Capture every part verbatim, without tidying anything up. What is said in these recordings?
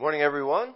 Morning, everyone.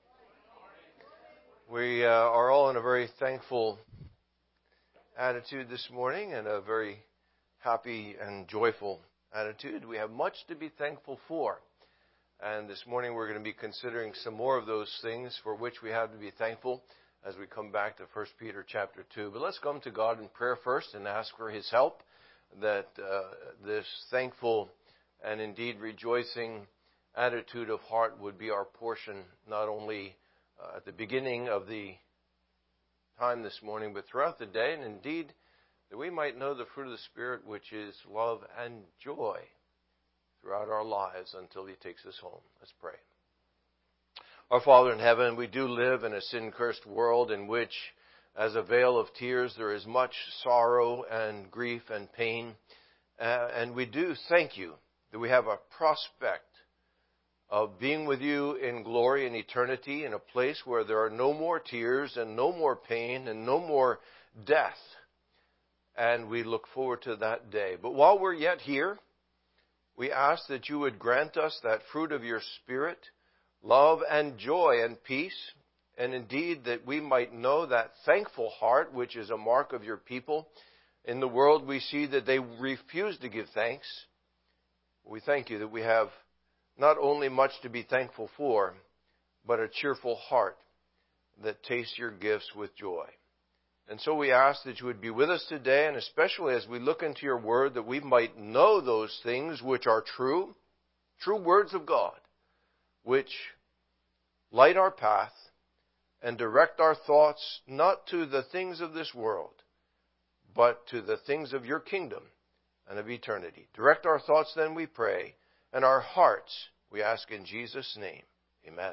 We uh, are all in a very thankful attitude this morning and a very happy and joyful attitude. We have much to be thankful for. And this morning we're going to be considering some more of those things for which we have to be thankful as we come back to First Peter chapter two. But let's come to God in prayer first and ask for His help, that uh, this thankful and indeed rejoicing attitude of heart would be our portion, not only uh, at the beginning of the time this morning, but throughout the day, and indeed that we might know the fruit of the Spirit, which is love and joy throughout our lives until He takes us home. Let's pray. Our Father in heaven, we do live in a sin-cursed world in which, as a veil of tears, there is much sorrow and grief and pain. Uh, and we do thank You that we have a prospect of being with You in glory and eternity, in a place where there are no more tears and no more pain and no more death. And we look forward to that day. But while we're yet here, we ask that You would grant us that fruit of Your Spirit, love and joy and peace, and indeed that we might know that thankful heart, which is a mark of Your people. In the world we see that they refuse to give thanks. We thank You that we have not only much to be thankful for, but a cheerful heart that tastes Your gifts with joy. And so we ask that You would be with us today, and especially as we look into Your Word, that we might know those things which are true, true words of God, which light our path and direct our thoughts not to the things of this world, but to the things of Your kingdom and of eternity. Direct our thoughts then, we pray, and our hearts, we ask in Jesus' name. Amen.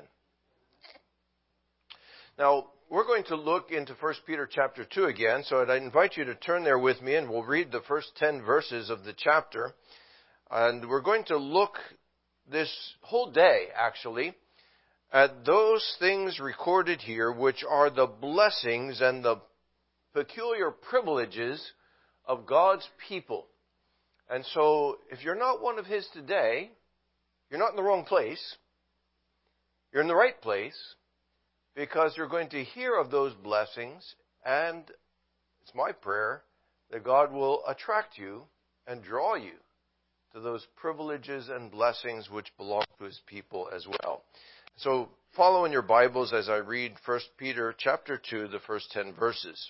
Now, we're going to look into First Peter chapter two again, so I'd invite you to turn there with me, and we'll read the first ten verses of the chapter. And we're going to look this whole day, actually, at those things recorded here, which are the blessings and the peculiar privileges of God's people. And so, if you're not one of His today, you're not in the wrong place. You're in the right place, because you're going to hear of those blessings, and it's my prayer that God will attract you and draw you to those privileges and blessings which belong to His people as well. So, follow in your Bibles as I read First Peter chapter two, the first ten verses.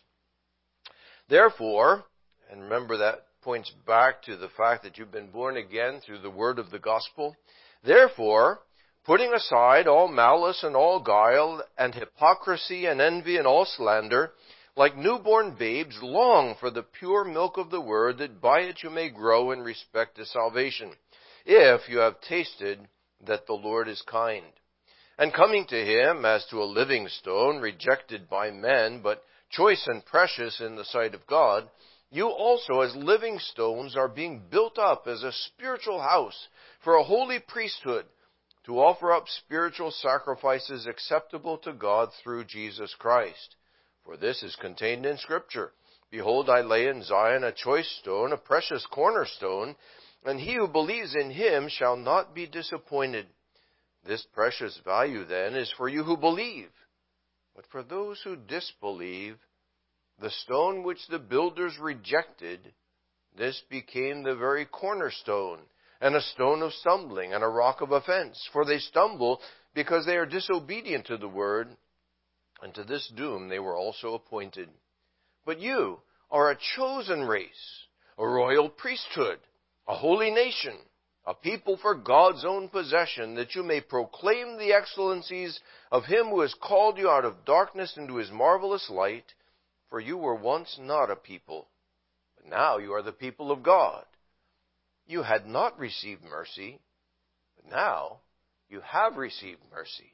Therefore, and remember that points back to the fact that you've been born again through the word of the gospel. Therefore, putting aside all malice and all guile and hypocrisy and envy and all slander, like newborn babes, long for the pure milk of the word, that by it you may grow in respect to salvation, if you have tasted that the Lord is kind. And coming to Him as to a living stone, rejected by men, but choice and precious in the sight of God, you also, as living stones, are being built up as a spiritual house for a holy priesthood, to offer up spiritual sacrifices acceptable to God through Jesus Christ. For this is contained in Scripture. Behold, I lay in Zion a choice stone, a precious cornerstone, and he who believes in Him shall not be disappointed. This precious value, then, is for you who believe. But for those who disbelieve, the stone which the builders rejected, this became the very cornerstone, and a stone of stumbling, and a rock of offense. For they stumble because they are disobedient to the word, and to this doom they were also appointed. But you are a chosen race, a royal priesthood, a holy nation, a people for God's own possession, that you may proclaim the excellencies of Him who has called you out of darkness into His marvelous light. For you were once not a people, but now you are the people of God. You had not received mercy, but now you have received mercy.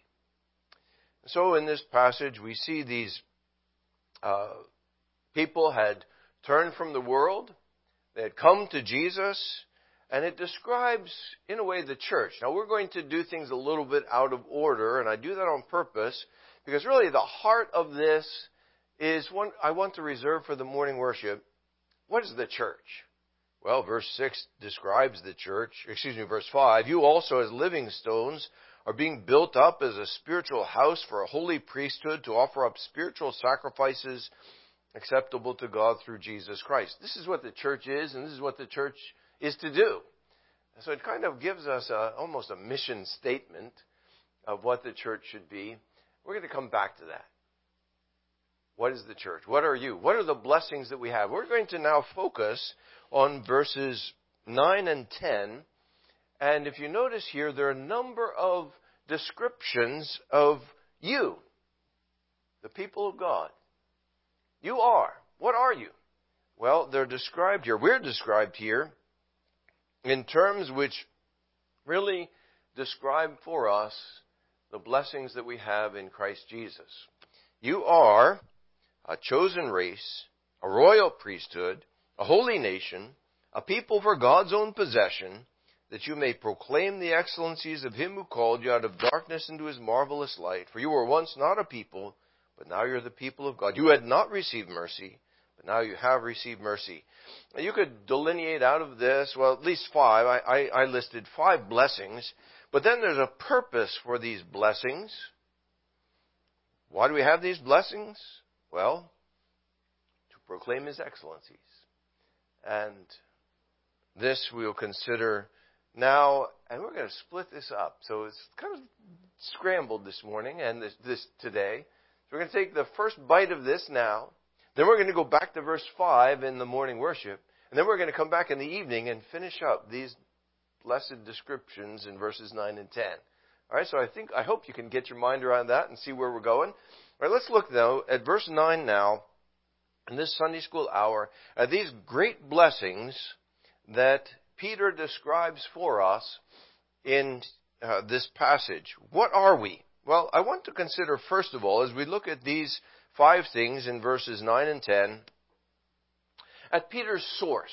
So in this passage we see these uh, people had turned from the world, they had come to Jesus, and it describes, in a way, the church. Now we're going to do things a little bit out of order, and I do that on purpose, because really the heart of this is one I want to reserve for the morning worship. What is the church? Well, verse six describes the church. Excuse me, verse five. You also, as living stones, are being built up as a spiritual house for a holy priesthood to offer up spiritual sacrifices acceptable to God through Jesus Christ. This is what the church is, and this is what the church is to do. So it kind of gives us a, almost a mission statement of what the church should be. We're going to come back to that. What is the church? What are you? What are the blessings that we have? We're going to now focus on verses nine and ten. And if you notice here, there are a number of descriptions of you, the people of God. You are. What are you? Well, they're described here. We're described here in terms which really describe for us the blessings that we have in Christ Jesus. You are a chosen race, a royal priesthood, a holy nation, a people for God's own possession, that you may proclaim the excellencies of Him who called you out of darkness into His marvelous light. For you were once not a people, but now you're the people of God. You had not received mercy, but now you have received mercy. Now you could delineate out of this, well, at least five. I, I, I listed five blessings, but then there's a purpose for these blessings. Why do we have these blessings? Well, to proclaim His excellencies. And this we'll consider now, and we're going to split this up. So it's kind of scrambled this morning and this, this today. So we're going to take the first bite of this now. Then we're going to go back to verse five in the morning worship. And then we're going to come back in the evening and finish up these blessed descriptions in verses nine and ten. All right, so I think, I hope you can get your mind around that and see where we're going. All right, let's look, though, at verse nine now, in this Sunday school hour, at these great blessings that Peter describes for us in uh, this passage. What are we? Well, I want to consider, first of all, as we look at these five things in verses nine and ten, at Peter's source.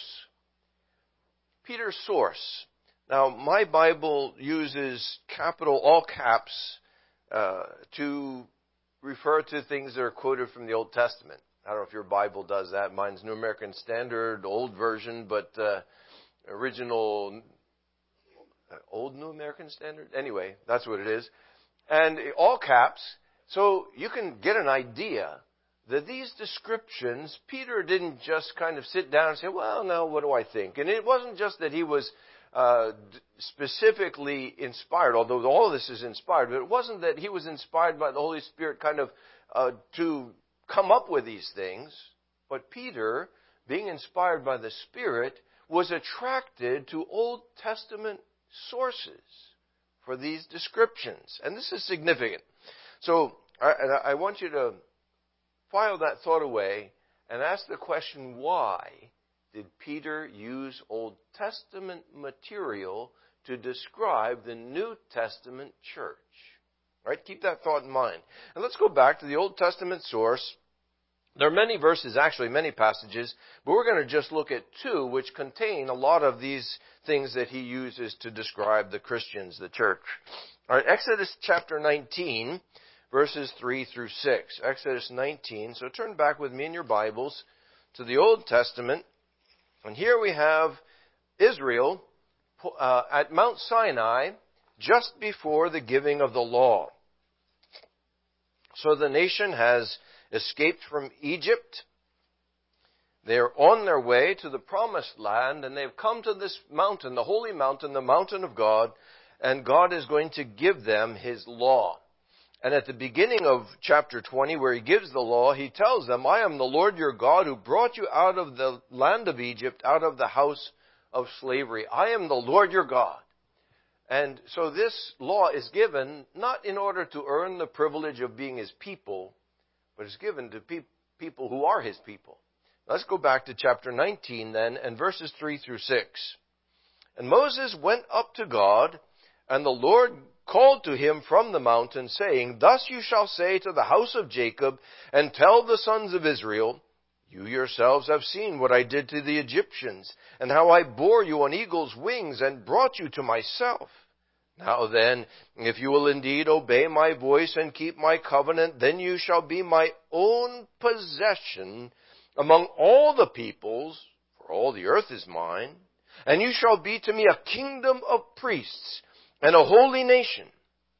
Peter's source. Now, my Bible uses capital, all caps, uh, to refer to things that are quoted from the Old Testament. I don't know if your Bible does that. Mine's New American Standard, old version, but uh, original, uh, old New American Standard? Anyway, that's what it is. And all caps, so you can get an idea that these descriptions, Peter didn't just kind of sit down and say, well, now what do I think? And it wasn't just that he was uh, specifically inspired, although all of this is inspired, but it wasn't that he was inspired by the Holy Spirit kind of uh, to come up with these things. But Peter, being inspired by the Spirit, was attracted to Old Testament sources for these descriptions. And this is significant. So I, I want you to file that thought away and ask the question, why did Peter use Old Testament material to describe the New Testament church? Right? Keep that thought in mind. And let's go back to the Old Testament source. There are many verses, actually many passages, but we're going to just look at two which contain a lot of these things that he uses to describe the Christians, the church. All right, Exodus chapter nineteen, verses three through six. Exodus nineteen. So turn back with me in your Bibles to the Old Testament. And here we have Israel uh, at Mount Sinai just before the giving of the law. So the nation has escaped from Egypt. They're on their way to the promised land, and they've come to this mountain, the holy mountain, the mountain of God, and God is going to give them His law. And at the beginning of chapter twenty, where He gives the law, He tells them, I am the Lord your God who brought you out of the land of Egypt, out of the house of slavery. I am the Lord your God. And so this law is given not in order to earn the privilege of being His people, but it's given to pe- people who are His people. Let's go back to chapter nineteen then, and verses three through six. And Moses went up to God, and the Lord called to him from the mountain, saying, Thus you shall say to the house of Jacob, and tell the sons of Israel, You yourselves have seen what I did to the Egyptians, and how I bore you on eagle's wings, and brought you to myself. Now then, if you will indeed obey my voice and keep my covenant, then you shall be my own possession among all the peoples, for all the earth is mine, and you shall be to me a kingdom of priests and a holy nation.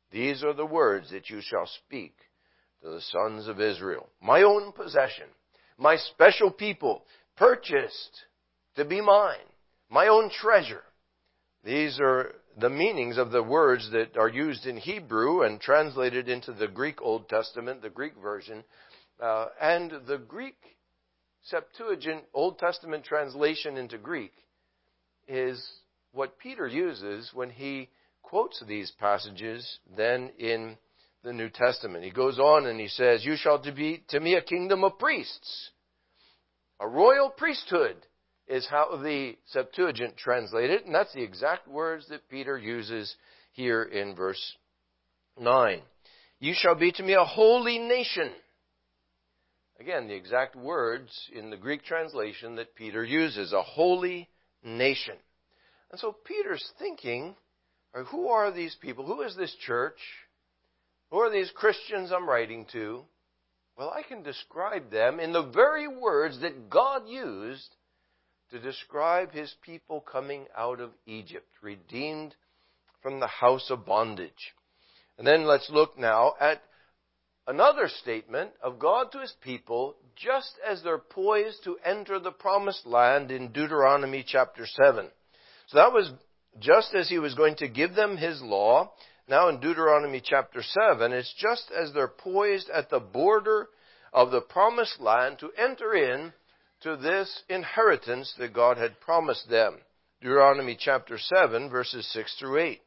These are the words that you shall speak to the sons of Israel. My own possession, my special people, purchased to be mine, my own treasure. These are the meanings of the words that are used in Hebrew and translated into the Greek Old Testament, the Greek version, uh, and the Greek Septuagint Old Testament translation into Greek is what Peter uses when he quotes these passages then in the New Testament. He goes on and he says, you shall be to me a kingdom of priests. A royal priesthood is how the Septuagint translated, and that's the exact words that Peter uses here in verse nine. You shall be to me a holy nation. Again, the exact words in the Greek translation that Peter uses, a holy nation. And so Peter's thinking, who are these people? Who is this church? Who are these Christians I'm writing to? Well, I can describe them in the very words that God used to describe His people coming out of Egypt, redeemed from the house of bondage. And then let's look now at another statement of God to His people just as they're poised to enter the promised land in Deuteronomy chapter seven. So that was just as He was going to give them His law. Now in Deuteronomy chapter seven, it's just as they're poised at the border of the promised land to enter in to this inheritance that God had promised them. Deuteronomy chapter seven, verses six through eight.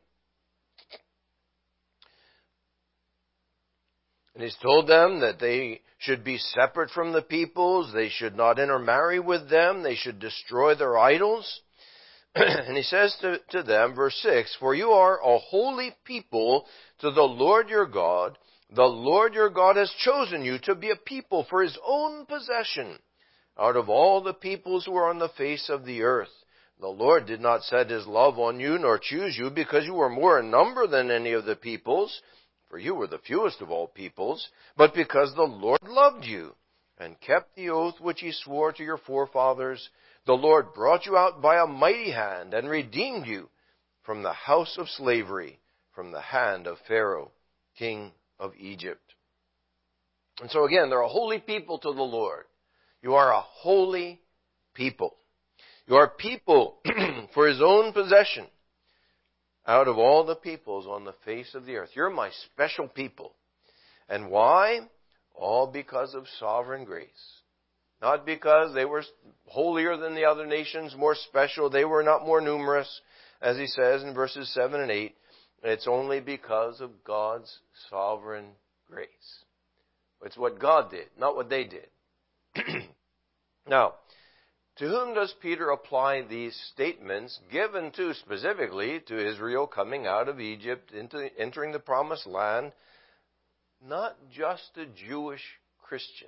And He's told them that they should be separate from the peoples, they should not intermarry with them, they should destroy their idols. And He says to, to them, verse six, for you are a holy people to the Lord your God. The Lord your God has chosen you to be a people for His own possession out of all the peoples who are on the face of the earth. The Lord did not set His love on you nor choose you because you were more in number than any of the peoples, for you were the fewest of all peoples, but because the Lord loved you and kept the oath which He swore to your forefathers. The Lord brought you out by a mighty hand and redeemed you from the house of slavery, from the hand of Pharaoh, king of Egypt. And so again, they're a holy people to the Lord. You are a holy people. You are people for His own possession out of all the peoples on the face of the earth. You're my special people. And why? All because of sovereign grace. Not because they were holier than the other nations, more special. They were not more numerous, as He says in verses seven and eight. It's only because of God's sovereign grace. It's what God did, not what they did. Now, to whom does Peter apply these statements given to specifically to Israel coming out of Egypt, into entering the promised land? Not just to Jewish Christians.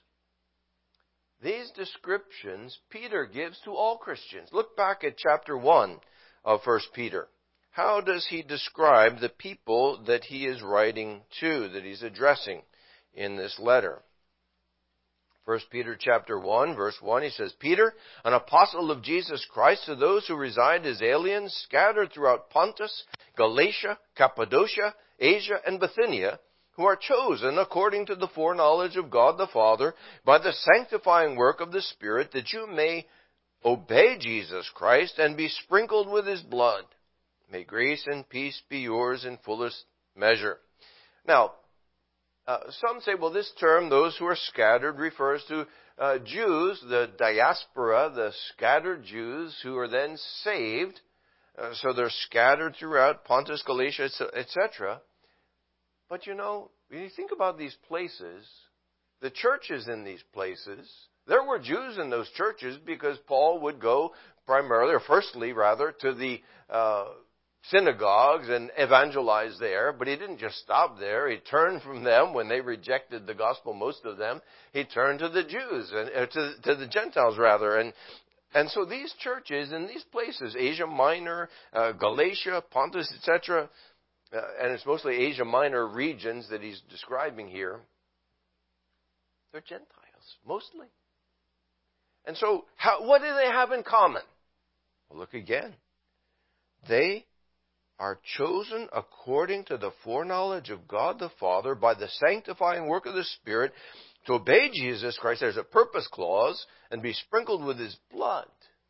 These descriptions Peter gives to all Christians. Look back at chapter one of First Peter. How does he describe the people that he is writing to, that he's addressing in this letter? First Peter chapter one, verse one, he says, Peter, an apostle of Jesus Christ, to those who reside as aliens scattered throughout Pontus, Galatia, Cappadocia, Asia, and Bithynia, who are chosen according to the foreknowledge of God the Father by the sanctifying work of the Spirit, that you may obey Jesus Christ and be sprinkled with His blood. May grace and peace be yours in fullest measure. Now, uh, some say, well, this term, those who are scattered, refers to uh, Jews, the diaspora, the scattered Jews who are then saved. Uh, so they're scattered throughout Pontus, Galatia, et cetera. But you know, when you think about these places, the churches in these places, there were Jews in those churches because Paul would go primarily, or firstly rather, to the uh, synagogues and evangelize there. But he didn't just stop there. He turned from them when they rejected the gospel, most of them. He turned to the Jews, and uh, to, to the Gentiles rather. And and so these churches in these places, Asia Minor, uh, Galatia, Pontus, et cetera, Uh, and it's mostly Asia Minor regions that he's describing here, they're Gentiles, mostly. And so, how, what do they have in common? Well, look again. They are chosen according to the foreknowledge of God the Father by the sanctifying work of the Spirit to obey Jesus Christ. There's a purpose clause, and be sprinkled with His blood.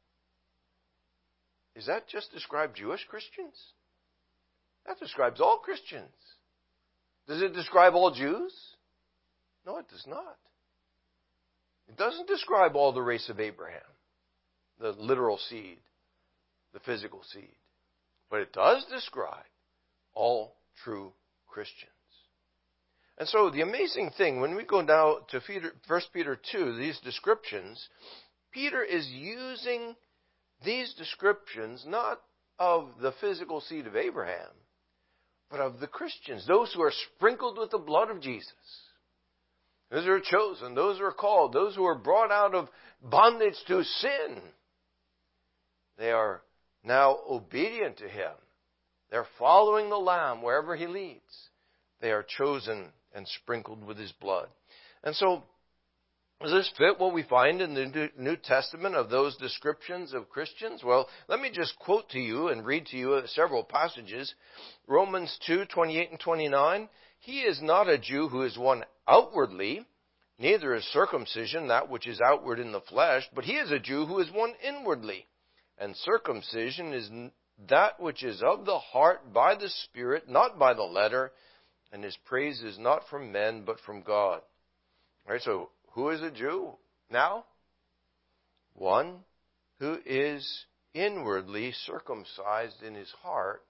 Does that just describe Jewish Christians? That describes all Christians. Does it describe all Jews? No, it does not. It doesn't describe all the race of Abraham, the literal seed, the physical seed. But it does describe all true Christians. And so the amazing thing, when we go now to First Peter two, these descriptions, Peter is using these descriptions not of the physical seed of Abraham, but of the Christians, those who are sprinkled with the blood of Jesus. Those who are chosen, those who are called, those who are brought out of bondage to sin. They are now obedient to Him. They're following the Lamb wherever He leads. They are chosen and sprinkled with His blood. And so, does this fit what we find in the New Testament of those descriptions of Christians? Well, let me just quote to you and read to you several passages. Romans two, twenty-eight and twenty-nine. He is not a Jew who is one outwardly, neither is circumcision that which is outward in the flesh, but he is a Jew who is one inwardly. And circumcision is that which is of the heart by the Spirit, not by the letter, and his praise is not from men, but from God. All right, so who is a Jew now? One who is inwardly circumcised in his heart.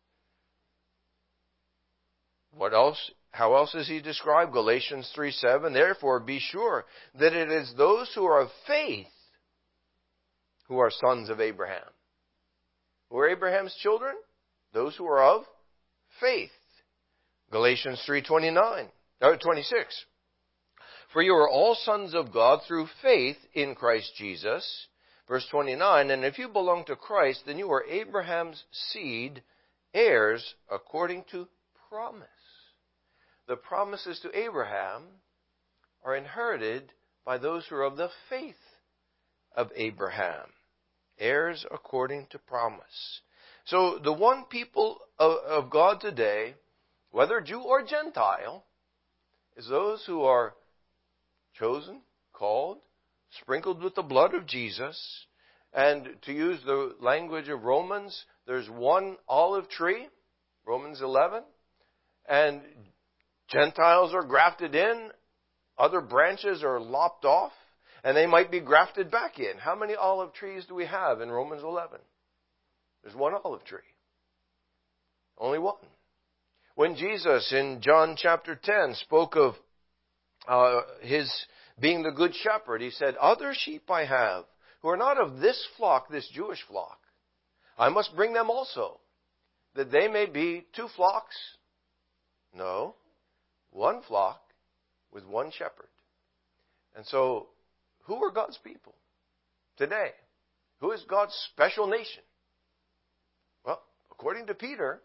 What else? How else is he described? Galatians three seven. Therefore, be sure that it is those who are of faith who are sons of Abraham. Who are Abraham's children? Those who are of faith. Galatians three twenty-nine, or twenty-six. For you are all sons of God through faith in Christ Jesus. Verse twenty-nine, and if you belong to Christ, then you are Abraham's seed, heirs according to promise. The promises to Abraham are inherited by those who are of the faith of Abraham. Heirs according to promise. So the one people of, of God today, whether Jew or Gentile, is those who are chosen, called, sprinkled with the blood of Jesus. And to use the language of Romans, there's one olive tree, Romans eleven, and Gentiles are grafted in, other branches are lopped off, and they might be grafted back in. How many olive trees do we have in Romans eleven? There's one olive tree. Only one. When Jesus in John chapter ten spoke of uh, His being the good shepherd, He said, other sheep I have who are not of this flock, this Jewish flock. I must bring them also, that they may be two flocks. No, one flock with one shepherd. And so, who are God's people today? Who is God's special nation? Well, according to Peter,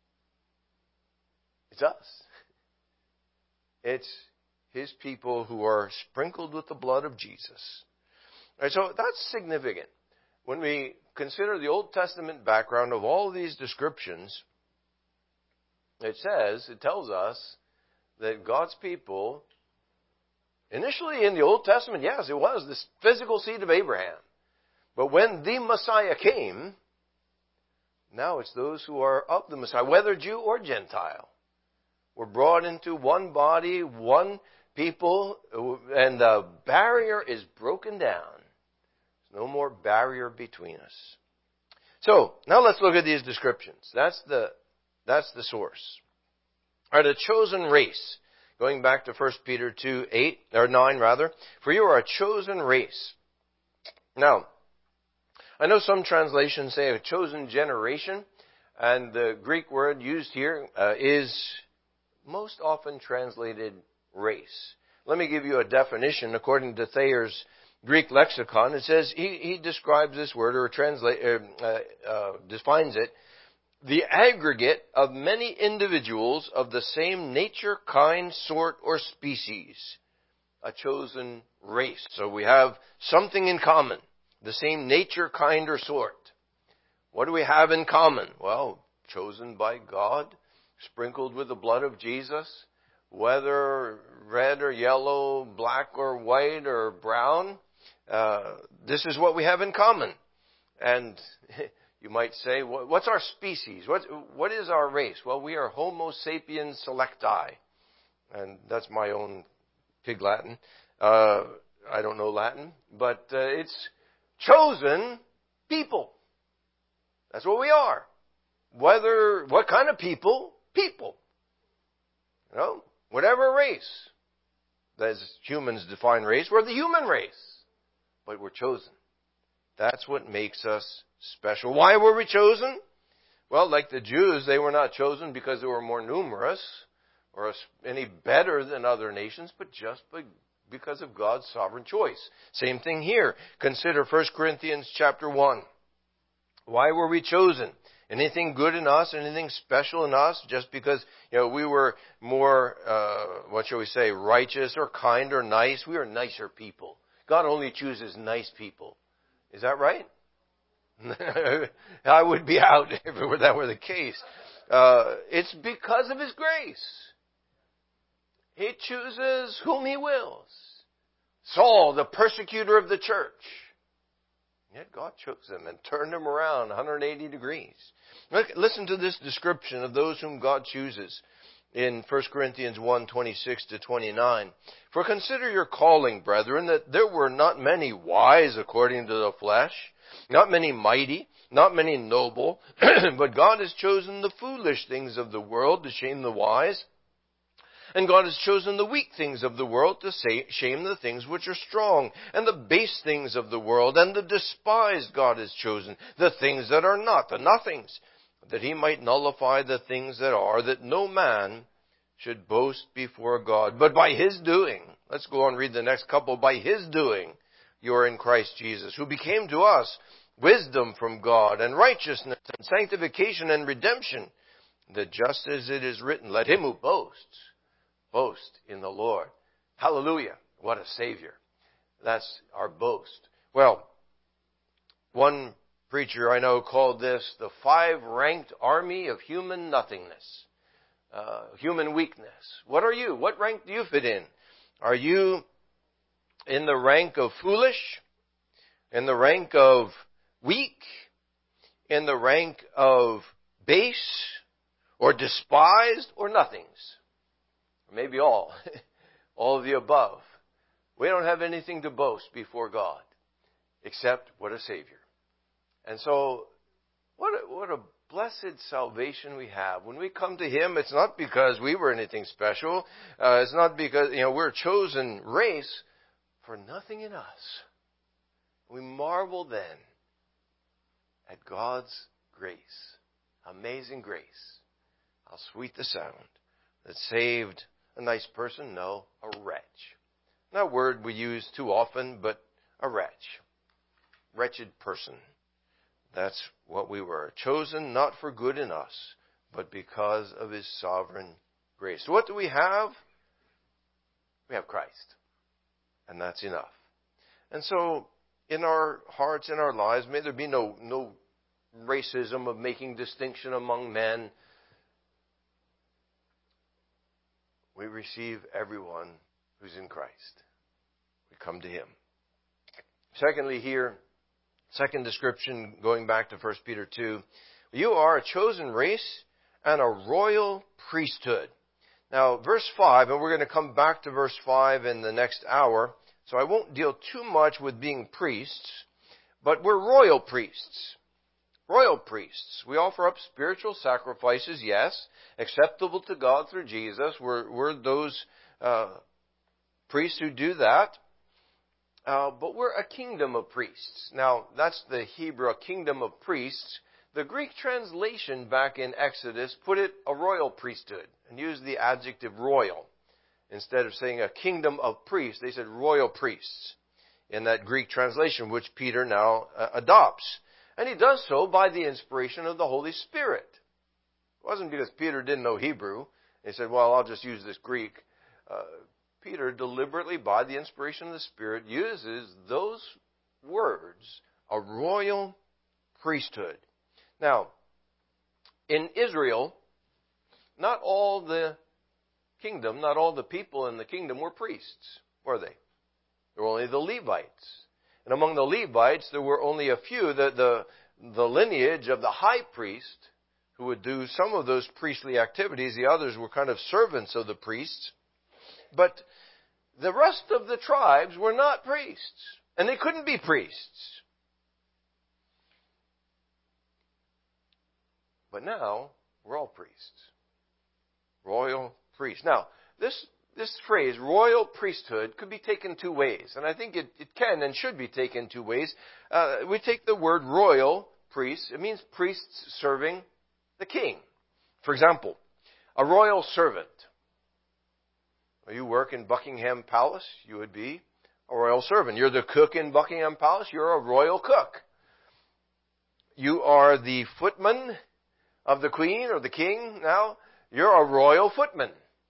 it's us. It's His people who are sprinkled with the blood of Jesus. All right, so that's significant. When we consider the Old Testament background of all of these descriptions, it says, it tells us that God's people, initially in the Old Testament, yes, it was this physical seed of Abraham. But when the Messiah came, now it's those who are of the Messiah, whether Jew or Gentile, were brought into one body, one people, and the barrier is broken down. There's no more barrier between us. So, now let's look at these descriptions. That's the, that's the source. All right, a chosen race. Going back to First Peter two, eight, or nine rather. For you are a chosen race. Now, I know some translations say a chosen generation, and the Greek word used here uh, is most often translated race. Let me give you a definition according to Thayer's Greek lexicon. It says, he, he describes this word, or translate, uh, uh, defines it, the aggregate of many individuals of the same nature, kind, sort, or species. A chosen race. So we have something in common. The same nature, kind, or sort. What do we have in common? Well, chosen by God, sprinkled with the blood of Jesus, whether red or yellow, black or white or brown. Uh, this is what we have in common. And you might say, what's our species? What, what is our race? Well, we are Homo sapiens selecti. And that's my own pig Latin. Uh, I don't know Latin, but uh, it's chosen people. That's what we are. Whether, what kind of people? People. You know, whatever race. As humans define race, we're the human race. But we're chosen. That's what makes us special. Why were we chosen? Well, like the Jews, they were not chosen because they were more numerous or any better than other nations, but just because of God's sovereign choice. Same thing here. Consider First Corinthians chapter one. Why were we chosen? Anything good in us, anything special in us, just because, you know, we were more, uh, what shall we say, righteous or kind or nice? We are nicer people. God only chooses nice people. Is that right? I would be out if that were the case. Uh, it's because of His grace. He chooses whom He wills. Saul, the persecutor of the church. Yet God chose him and turned him around one hundred eighty degrees. Look, listen to this description of those whom God chooses in First Corinthians one, twenty-six to twenty-nine. For consider your calling, brethren, that there were not many wise according to the flesh, not many mighty, not many noble, but God has chosen the foolish things of the world to shame the wise. And God has chosen the weak things of the world to say, shame the things which are strong, and the base things of the world, and the despised God has chosen, the things that are not, the nothings, that He might nullify the things that are, that no man should boast before God. But by His doing, let's go on and read the next couple, by His doing, you are in Christ Jesus, who became to us wisdom from God, and righteousness, and sanctification, and redemption, that just as it is written, let him who boasts, boast in the Lord. Hallelujah. What a Savior. That's our boast. Well, one preacher I know called this the five-ranked army of human nothingness. Uh, human weakness. What are you? What rank do you fit in? Are you in the rank of foolish? In the rank of weak? In the rank of base? Or despised? Or nothings? Maybe all. All of the above. We don't have anything to boast before God. Except what a Savior. And so, what a, what a blessed salvation we have. When we come to Him, it's not because we were anything special. Uh, it's not because, you know, we're a chosen race for nothing in us. We marvel then at God's grace. Amazing grace. How sweet the sound that saved a nice person? No, a wretch. Not a word we use too often, but a wretch. Wretched person. That's what we were. Chosen not for good in us, but because of His sovereign grace. So what do we have? We have Christ. And that's enough. And so, in our hearts, in our lives, may there be no, no racism of making distinction among men. We receive everyone who's in Christ. We come to Him. Secondly here, second description, going back to First Peter two, you are a chosen race and a royal priesthood. Now, verse five, and we're going to come back to verse five in the next hour, so I won't deal too much with being priests, but we're royal priests. Royal priests. We offer up spiritual sacrifices, yes, acceptable to God through Jesus. We're, we're those uh, priests who do that. Uh, but we're a kingdom of priests. Now, that's the Hebrew, a kingdom of priests. The Greek translation back in Exodus put it a royal priesthood and used the adjective royal. Instead of saying a kingdom of priests, they said royal priests in that Greek translation, which Peter now uh, adopts. And he does so by the inspiration of the Holy Spirit. It wasn't because Peter didn't know Hebrew. He said, well, I'll just use this Greek. Uh, Peter deliberately, by the inspiration of the Spirit, uses those words, a royal priesthood. Now, In Israel, not all the kingdom, not all the people in the kingdom were priests, were they? There were only the Levites. And among the Levites, there were only a few, the, the, the lineage of the high priest, who would do some of those priestly activities. The others were kind of servants of the priests. But the rest of the tribes were not priests. And they couldn't be priests. But now, we're all priests. Royal priests. Now, this, this phrase, royal priesthood, could be taken two ways. And I think it, it can and should be taken two ways. Uh, we take the word royal priest. It means priests serving the king. For example, a royal servant. You work in Buckingham Palace, you would be a royal servant. You're the cook in Buckingham Palace, you're a royal cook. You are the footman of the queen or the king now, you're a royal footman.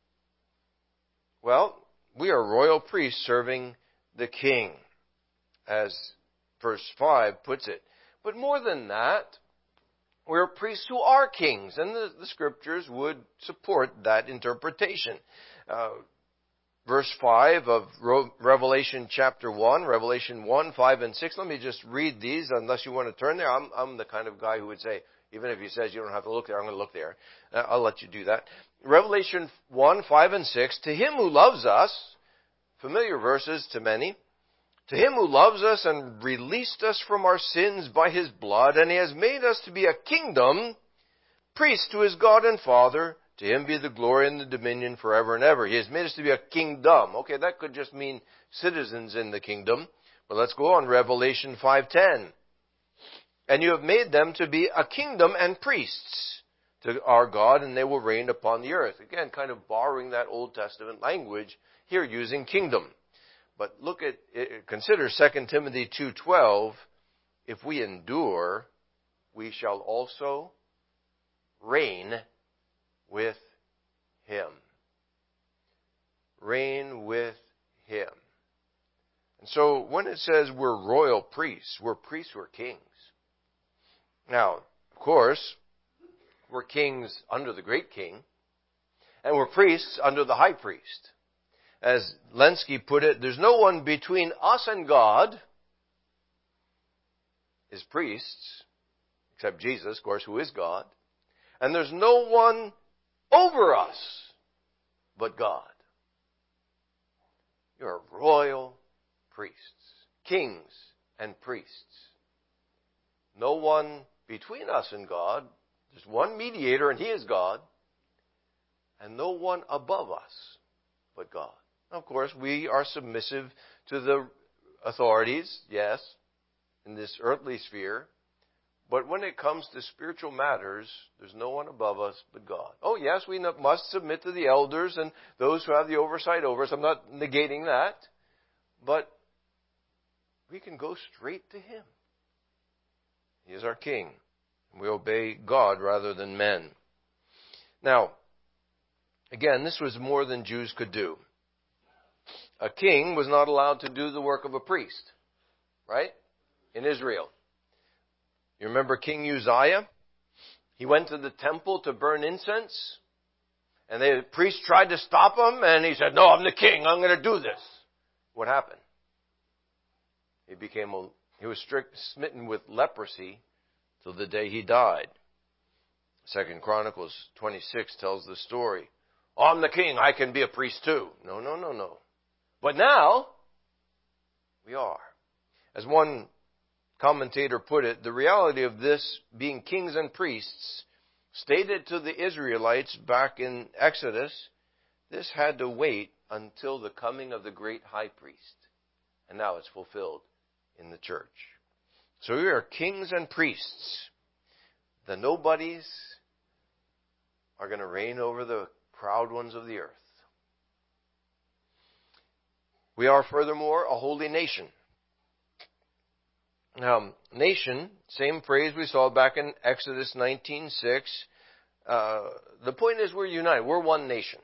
Well, we are royal priests serving the king, as verse five puts it. But more than that, we're priests who are kings, and the, the scriptures would support that interpretation. Uh, verse five of Revelation chapter one, Revelation one, five, and six. Let me just read these, unless you want to turn there. I'm, I'm the kind of guy who would say, even if he says you don't have to look there, I'm going to look there. Uh, I'll let you do that. Revelation one, five, and six. To him who loves us, familiar verses to many, to him who loves us and released us from our sins by his blood, and he has made us to be a kingdom, priest to his God and Father, to him be the glory and the dominion forever and ever. He has made us to be a kingdom. Okay, that could just mean citizens in the kingdom. But let's go on, Revelation five ten. And you have made them to be a kingdom and priests to our God, and they will reign upon the earth. Again, kind of borrowing that Old Testament language, here using kingdom. But look at, consider Second Timothy two twelve. If we endure, we shall also reign with him. Reign with him. And so when it says we're royal priests, we're priests, we're kings. Now, of course, we're kings under the great king, and we're priests under the high priest. As Lenski put it, there's no one between us and God, as priests, except Jesus, of course, who is God. And there's no one over us but God. You're royal priests, kings and priests. No one between us and God. There's one mediator, and he is God. And no one above us but God. Of course, we are submissive to the authorities, yes, in this earthly sphere. But when it comes to spiritual matters, there's no one above us but God. Oh, yes, we must submit to the elders and those who have the oversight over us. I'm not negating that. But we can go straight to him. He is our king. We obey God rather than men. Now, again, this was more than Jews could do. A king was not allowed to do the work of a priest, right? In Israel. You remember King Uzziah? He went to the temple to burn incense, and the priest tried to stop him, and he said, "No, I'm the king. I'm going to do this." What happened? He became a, he was strict, smitten with leprosy till the day he died. Second Chronicles twenty-six tells the story. "Oh, I'm the king. I can be a priest too." No, no, no, no. But now, we are. As one commentator put it, the reality of this being kings and priests, stated to the Israelites back in Exodus, this had to wait until the coming of the great high priest. And now it's fulfilled in the church. So we are kings and priests. The nobodies are going to reign over the proud ones of the earth. We are furthermore a holy nation. Now, nation, same phrase we saw back in Exodus nineteen six. Uh, the point is we're united. We're one nation.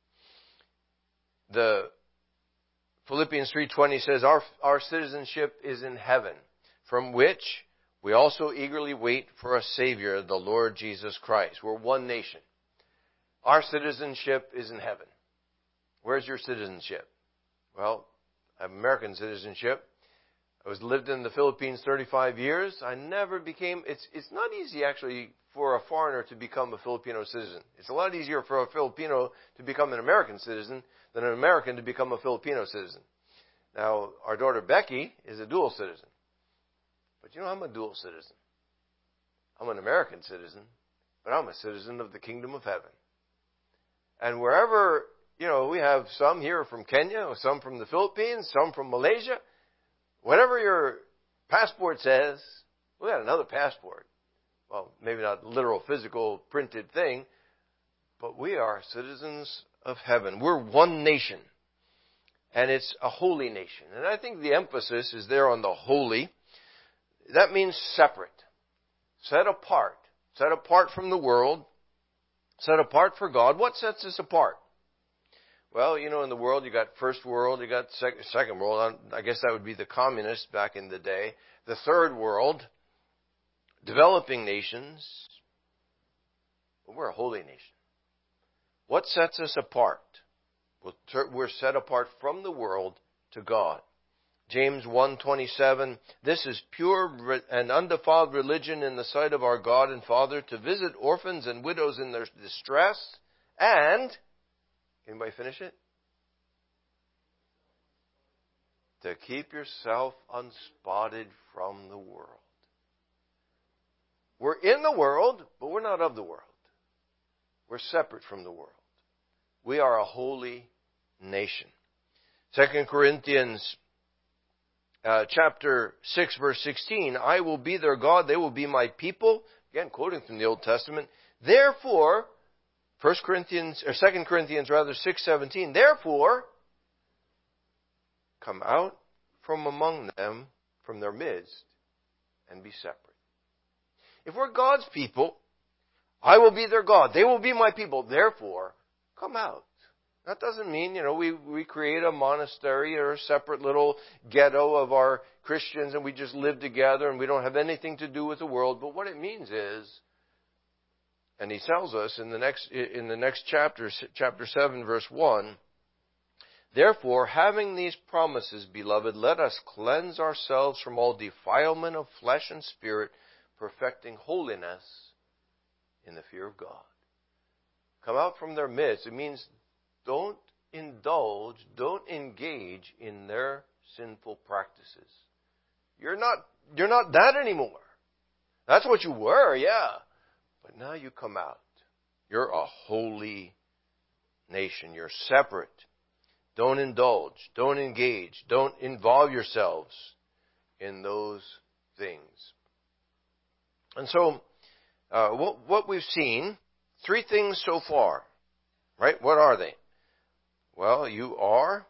The Philippians three twenty says our, our citizenship is in heaven, from which We also eagerly wait for a Savior, the Lord Jesus Christ. We're one nation. Our citizenship is in heaven. Where's your citizenship? Well, I have American citizenship. I was lived in the Philippines thirty-five years. I never became, it's, it's not easy actually for a foreigner to become a Filipino citizen. It's a lot easier for a Filipino to become an American citizen than an American to become a Filipino citizen. Now, our daughter Becky is a dual citizen. But you know, I'm a dual citizen. I'm an American citizen, but I'm a citizen of the kingdom of heaven. And wherever, you know, we have some here from Kenya, some from the Philippines, some from Malaysia. Whatever your passport says, we got another passport. Well, maybe not literal, physical, printed thing, but we are citizens of heaven. We're one nation, and it's a holy nation. And I think the emphasis is there on the holy. That means separate, set apart, set apart from the world, set apart for God. What sets us apart? Well, you know, in the world, you got first world, you got sec- second world. I guess that would be the communists back in the day. The third world, developing nations. Well, we're a holy nation. What sets us apart? We're set apart from the world to God. James one twenty-seven, this is pure and undefiled religion in the sight of our God and Father, to visit orphans and widows in their distress, and, anybody finish it? To keep yourself unspotted from the world. We're in the world, but we're not of the world. We're separate from the world. We are a holy nation. Second Corinthians uh, chapter six, verse sixteen, I will be their God, they will be my people. Again, quoting from the Old Testament. Therefore, First Corinthians, or Second Corinthians rather, six seventeen, therefore, come out from among them, from their midst, and be separate. If we're God's people, I will be their God. They will be my people. Therefore, come out. That doesn't mean, you know, we, we create a monastery or a separate little ghetto of our Christians and we just live together and we don't have anything to do with the world. But what it means is, and he tells us in the next, in the next chapter, chapter seven, verse one, therefore, having these promises, beloved, let us cleanse ourselves from all defilement of flesh and spirit, perfecting holiness in the fear of God. Come out from their midst. It means don't indulge, don't engage in their sinful practices. You're not, you're not that anymore. That's what you were, yeah. But now you come out. You're a holy nation. You're separate. Don't indulge. Don't engage. Don't involve yourselves in those things. And so, uh, what, what we've seen, three things so far, right? What are they? Well, you are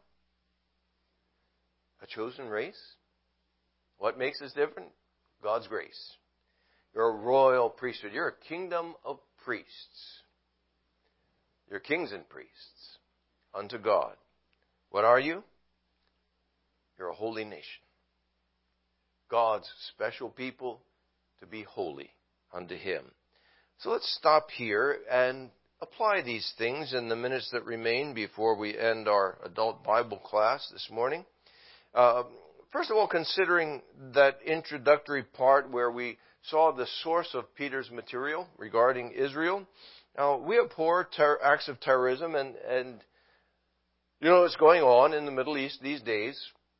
a chosen race. What makes us different? God's grace. You're a royal priesthood. You're a kingdom of priests. You're kings and priests unto God. What are you? You're a holy nation. God's special people to be holy unto Him. So let's stop here and apply these things in the minutes that remain before we end our adult Bible class this morning. Uh, first of all, considering that introductory part where we saw the source of Peter's material regarding Israel. Now, we abhor ter- acts of terrorism, and, and you know what's going on in the Middle East these days.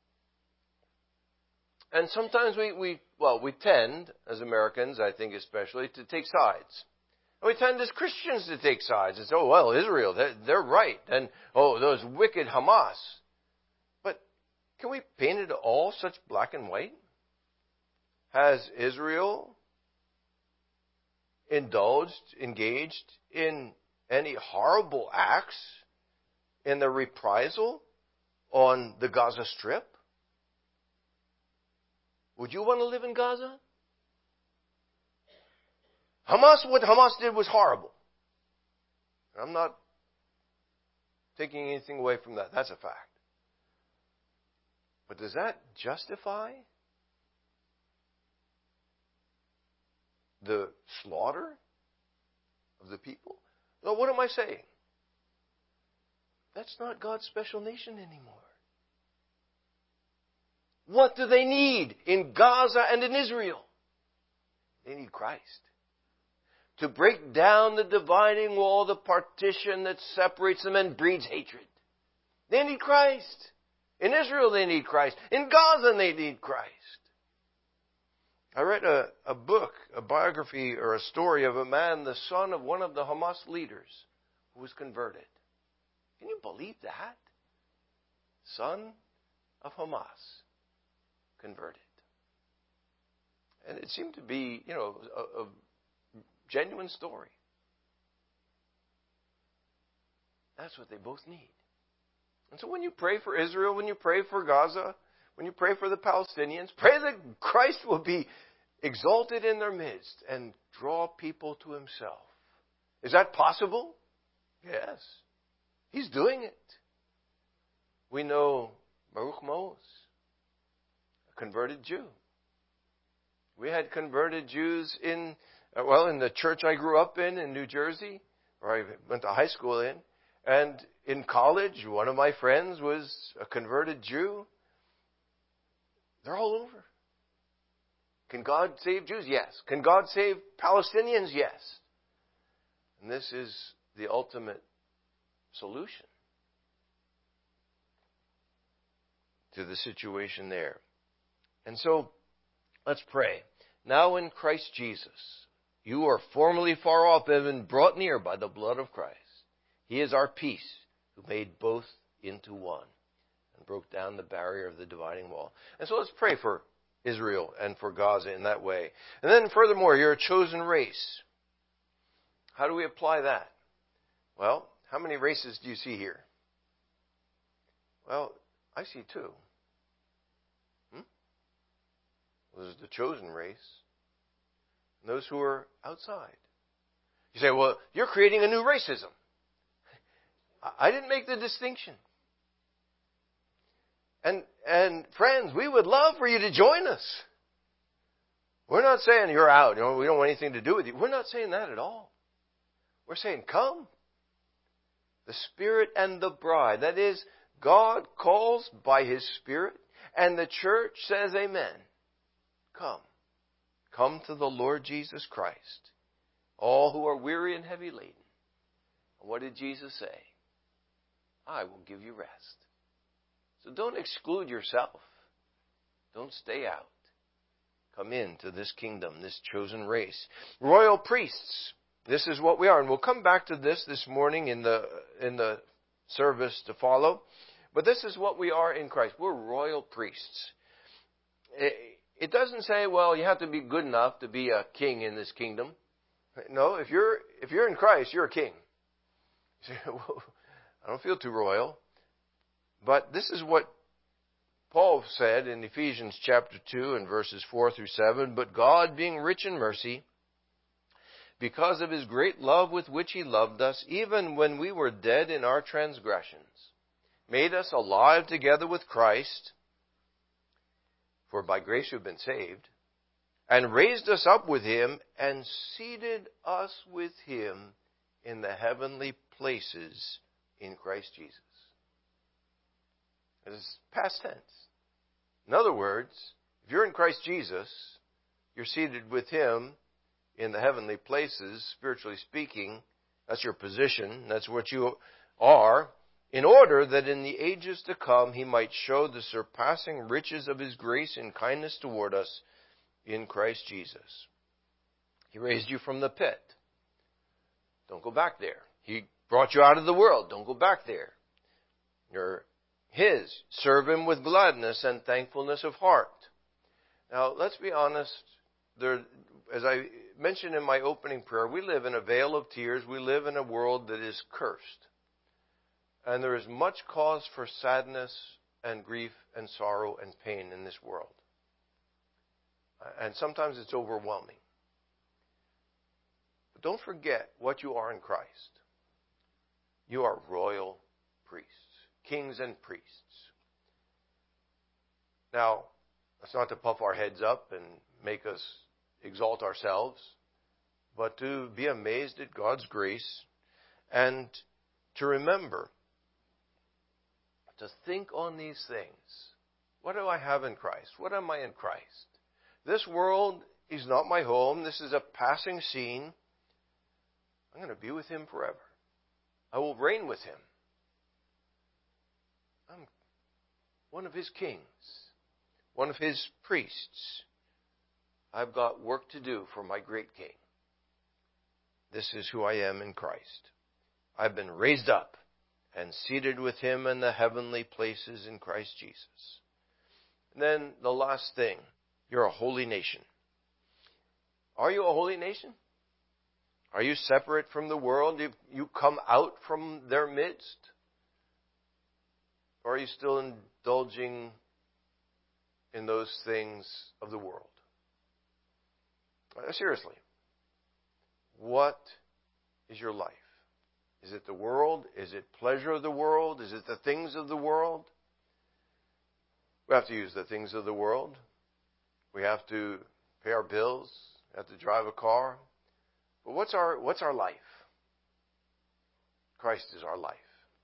And sometimes we, we, well, we tend, as Americans, I think especially, to take sides. We tend as Christians to take sides and say, oh, well, Israel, they're, they're right. And, oh, those wicked Hamas. But can we paint it all such black and white? Has Israel indulged, engaged in any horrible acts in the reprisal on the Gaza Strip? Would you want to live in Gaza? Hamas, what Hamas did was horrible. I'm not taking anything away from that. That's a fact. But does that justify the slaughter of the people? No, what am I saying? That's not God's special nation anymore. What do they need in Gaza and in Israel? They need Christ. To break down the dividing wall, the partition that separates them and breeds hatred. They need Christ. In Israel they need Christ. In Gaza they need Christ. I read a, a book, a biography or a story of a man, the son of one of the Hamas leaders, who was converted. Can you believe that? Son of Hamas, converted. And it seemed to be, you know, a, a genuine story. That's what they both need. And so when you pray for Israel, when you pray for Gaza, when you pray for the Palestinians, pray that Christ will be exalted in their midst and draw people to himself. Is that possible? Yes. He's doing it. We know Baruch Mose, a converted Jew. We had converted Jews in, well, in the church I grew up in, in New Jersey, or I went to high school in. And in college, one of my friends was a converted Jew. They're all over. Can God save Jews? Yes. Can God save Palestinians? Yes. And this is the ultimate solution to the situation there. And so, let's pray. Now in Christ Jesus, you are formerly far off, but have been brought near by the blood of Christ. He is our peace, who made both into one and broke down the barrier of the dividing wall. And so let's pray for Israel and for Gaza in that way. And then furthermore, you're a chosen race. How do we apply that? Well, how many races do you see here? Well, I see two. Hmm? There's the chosen race and those who are outside. You say, well, you're creating a new racism. I didn't make the distinction. And, and friends, we would love for you to join us. We're not saying you're out. You know, we don't want anything to do with you. We're not saying that at all. We're saying come. The Spirit and the bride. That is, God calls by His Spirit, and the church says amen. Come. Come to the Lord Jesus Christ. All who are weary and heavy laden. What did Jesus say? I will give you rest. So don't exclude yourself. Don't stay out. Come into this kingdom, this chosen race. Royal priests. This is what we are. And we'll come back to this this morning in the, in the service to follow. But this is what we are in Christ. We're royal priests. It, it doesn't say, well, you have to be good enough to be a king in this kingdom. No, if you're, if you're in Christ, you're a king. You say, well, I don't feel too royal. But this is what Paul said in Ephesians chapter two and verses four through seven. But God, being rich in mercy, because of His great love with which He loved us, even when we were dead in our transgressions, made us alive together with Christ, for by grace you've been saved, and raised us up with Him, and seated us with Him in the heavenly places in Christ Jesus. It is past tense. In other words, if you're in Christ Jesus, you're seated with Him in the heavenly places, spiritually speaking. That's your position. That's what you are, in order that in the ages to come He might show the surpassing riches of His grace and kindness toward us in Christ Jesus. He raised you from the pit. Don't go back there. He brought you out of the world. Don't go back there. You're His. Serve Him with gladness and thankfulness of heart. Now, let's be honest. There, as I mentioned in my opening prayer, we live in a vale of tears. We live in a world that is cursed. And there is much cause for sadness and grief and sorrow and pain in this world. And sometimes it's overwhelming. But don't forget what you are in Christ. You are royal priests, kings and priests. Now, that's not to puff our heads up and make us exalt ourselves. but to be amazed at God's grace and to remember, to think on these things. What do I have in Christ? What am I in Christ? This world is not my home. This is a passing scene. I'm going to be with Him forever. I will reign with Him. I'm one of His kings, one of His priests. I've got work to do for my great King. This is who I am in Christ. I've been raised up and seated with Him in the heavenly places in Christ Jesus. And then the last thing, you're a holy nation. Are you a holy nation? Are you separate from the world? You, you come out from their midst? Or are you still indulging in those things of the world? Uh, seriously, what is your life? Is it the world? Is it pleasure of the world? Is it the things of the world? We have to use the things of the world. We have to pay our bills. We have to drive a car. But what's our, what's our life? Christ is our life.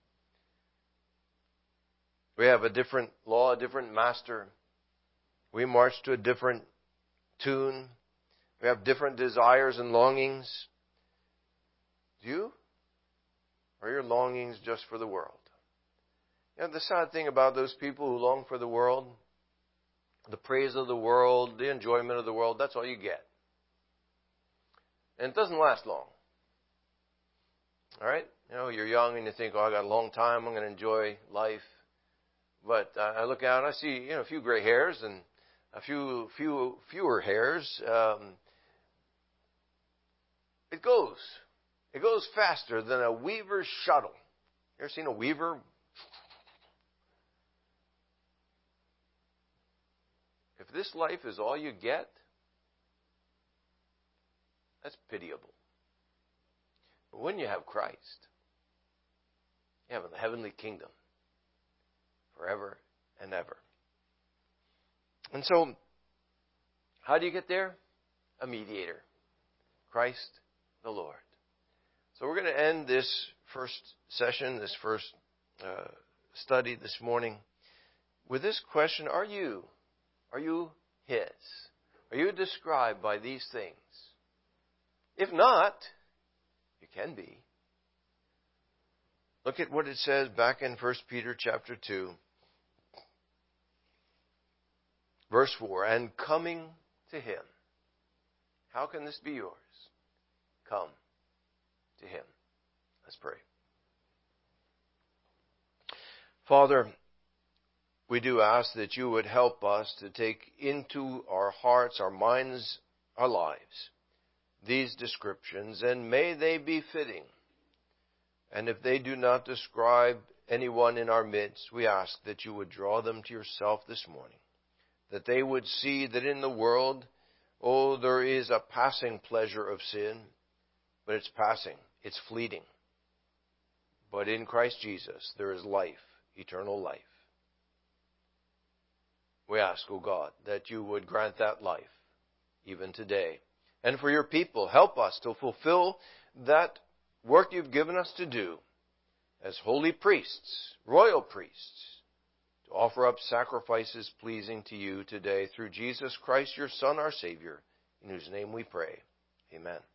We have a different law, a different master. We march to a different tune. We have different desires and longings. Do you? Or are your longings just for the world? You know, the sad thing about those people who long for the world, the praise of the world, the enjoyment of the world, that's all you get. And it doesn't last long. All right? You know, you're young and you think, oh, I got a long time, I'm going to enjoy life. But uh, I look out and I see, you know, a few gray hairs and a few, few, fewer hairs. Um, it goes. It goes faster than a weaver's shuttle. You ever seen a weaver? If this life is all you get, that's pitiable. But when you have Christ, you have the heavenly kingdom forever and ever. And so, how do you get there? A mediator. Christ the Lord. So we're going to end this first session, this first uh, study this morning, with this question: Are you, are you His? Are you described by these things? If not, you can be. Look at what it says back in First Peter chapter two, verse four. And coming to Him. How can this be yours? Come to Him. Let's pray. Father, we do ask that you would help us to take into our hearts, our minds, our lives, these descriptions, and may they be fitting. And if they do not describe anyone in our midst, we ask that you would draw them to yourself this morning, that they would see that in the world, oh, there is a passing pleasure of sin, but it's passing, it's fleeting. But in Christ Jesus, there is life, eternal life. We ask, O God, that you would grant that life even today. And for your people, help us to fulfill that work you've given us to do as holy priests, royal priests, to offer up sacrifices pleasing to you today through Jesus Christ, your Son, our Savior, in whose name we pray. Amen.